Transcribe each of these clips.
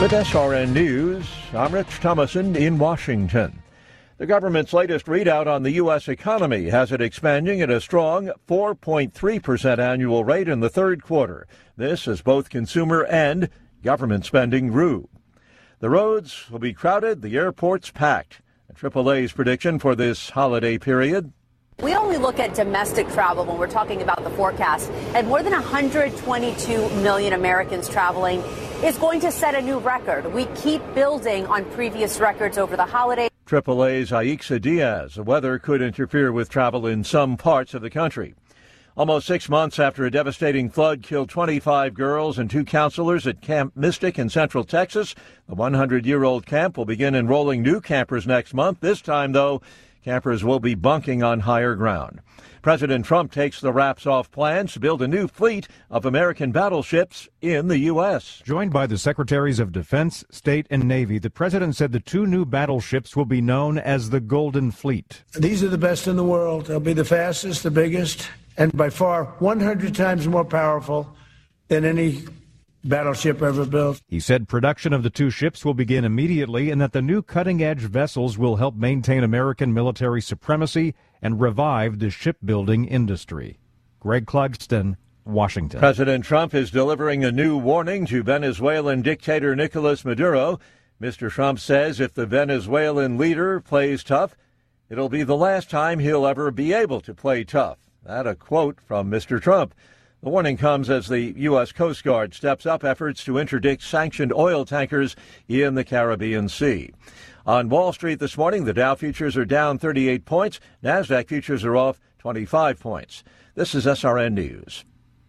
With SRN News, I'm Rich Thomason in Washington. The government's latest readout on the U.S. economy has it expanding at a strong 4.3% annual rate in the third quarter. This as both consumer and government spending grew. The roads will be crowded, the airports packed. AAA's prediction for this holiday period. We only look at domestic travel when we're talking about the forecast, and more than 122 million Americans traveling is going to set a new record. We keep building on previous records over the holidays. AAA's Aixa Diaz. The weather could interfere with travel in some parts of the country. Almost 6 months after a devastating flood killed 25 girls and 2 counselors at Camp Mystic in Central Texas, the 100-year-old camp will begin enrolling new campers next month. This time, though, campers will be bunking on higher ground. President Trump takes the wraps off plans to build a new fleet of American battleships in the U.S. Joined by the Secretaries of Defense, State, and Navy, the president said the 2 new battleships will be known as the Golden Fleet. These are the best in the world. They'll be the fastest, the biggest, and by far 100 times more powerful than any battleship ever built. He said production of the 2 ships will begin immediately and that the new cutting-edge vessels will help maintain American military supremacy and revive the shipbuilding industry. Greg Clugston, Washington. President Trump is delivering a new warning to Venezuelan dictator Nicolas Maduro. Mr. Trump says if the Venezuelan leader plays tough, it'll be the last time he'll ever be able to play tough. That a quote from Mr. Trump. The warning comes as the U.S. Coast Guard steps up efforts to interdict sanctioned oil tankers in the Caribbean Sea. On Wall Street this morning, the Dow futures are down 38 points. NASDAQ futures are off 25 points. This is SRN News.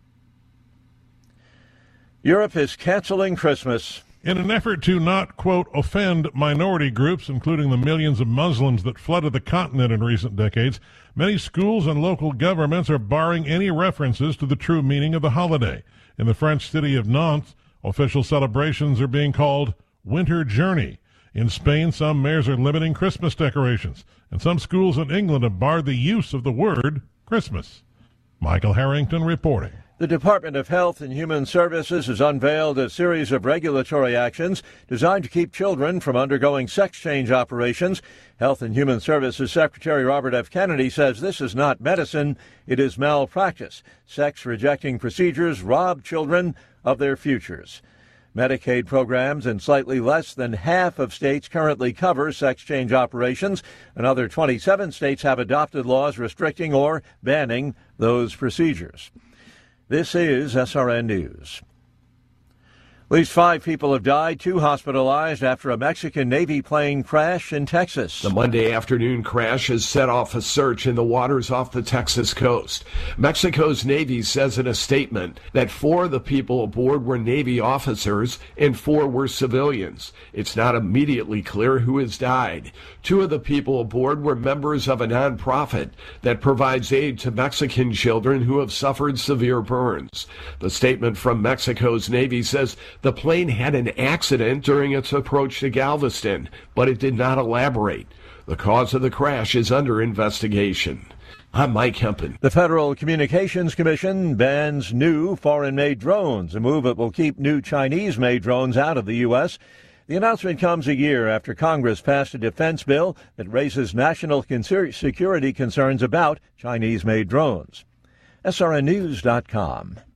Europe is canceling Christmas. In an effort to not, quote, offend minority groups, including the millions of Muslims that flooded the continent in recent decades, many schools and local governments are barring any references to the true meaning of the holiday. In the French city of Nantes, official celebrations are being called Winter Journey. In Spain, some mayors are limiting Christmas decorations, and some schools in England have barred the use of the word Christmas. Michael Harrington reporting. The Department of Health and Human Services has unveiled a series of regulatory actions designed to keep children from undergoing sex change operations. Health and Human Services Secretary Robert F. Kennedy says this is not medicine, it is malpractice. Sex-rejecting procedures rob children of their futures. Medicaid programs in slightly less than half of states currently cover sex change operations. Another 27 states have adopted laws restricting or banning those procedures. This is SRN News. At least 5 people have died, 2 hospitalized after a Mexican Navy plane crash in Texas. The Monday afternoon crash has set off a search in the waters off the Texas coast. Mexico's Navy says in a statement that 4 of the people aboard were Navy officers and 4 were civilians. It's not immediately clear who has died. 2 of the people aboard were members of a nonprofit that provides aid to Mexican children who have suffered severe burns. The statement from Mexico's Navy says the plane had an accident during its approach to Galveston, but it did not elaborate. The cause of the crash is under investigation. I'm Mike Hempen. The Federal Communications Commission bans new foreign-made drones, a move that will keep new Chinese-made drones out of the U.S. The announcement comes a year after Congress passed a defense bill that raises national security concerns about Chinese-made drones. SRNnews.com.